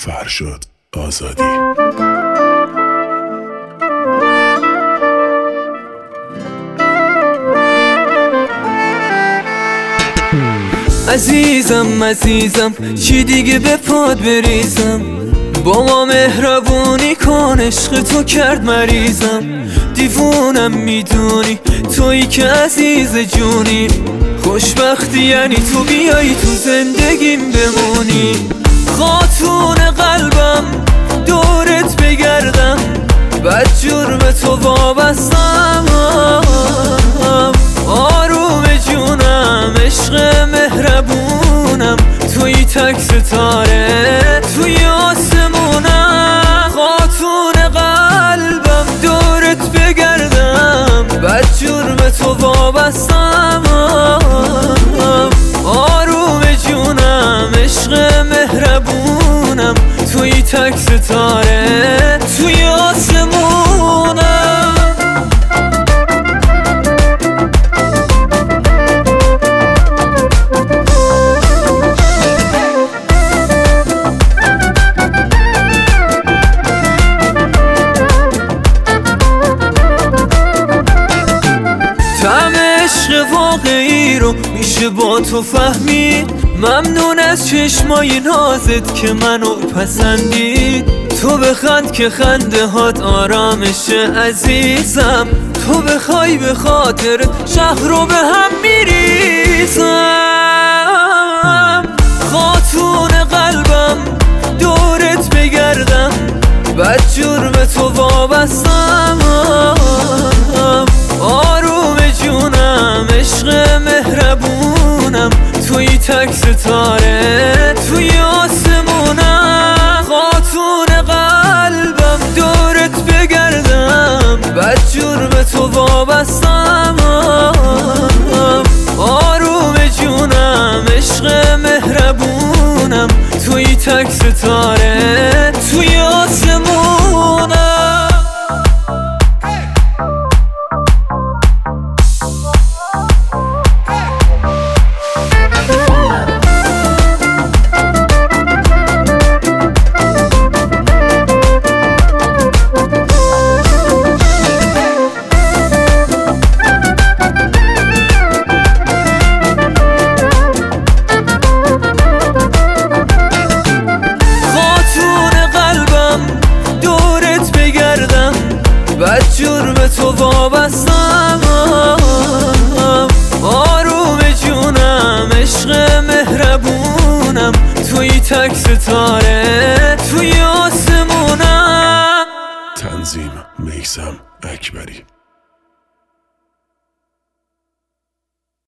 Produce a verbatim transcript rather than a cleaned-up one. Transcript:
فرشاد آزادی. عزیزم عزیزم چی دیگه به پاد بریزم، با ما مهربونی کن، عشق تو کرد مریضم. دیوونم میدونی تویی که عزیز جونی، خوشبختی یعنی تو بیایی تو زندگیم بمونی. خاتون قلبم دورت بگردم، بدجور به تو وابستم. آروم جونم عشق مهربونم، توی تک ستاره توی آسمونم. خاتون قلبم دورت بگردم، بدجور به تو وابستم. آروم جونم عشق مهربونم، توی تک ستاره توی آسمونم. طعم عشق واقعی رو میشه با تو فهمید. ممنون از چشمای نازت که منو پسندید. تو بخند که خنده هات آرامشه عزیزم، تو بخوای به خاطر شهر رو به هم میریزم. خاتون قلبم دورت بگردم، بدجور به تو وابستم. آروم جونم عشق مهربونم، توی تک ستاره توی آسمونم. خاتون قلبم دورت بگردم، بدجور به تو وابستم. آروم جونم عشق مهربونم، توی تک ستاره توی آسمونم. بدجور به تو وابستم. آروم جونم عشق مهربونم، توی تک ستاره توی آسمونم. تنظیم میثم اکبری.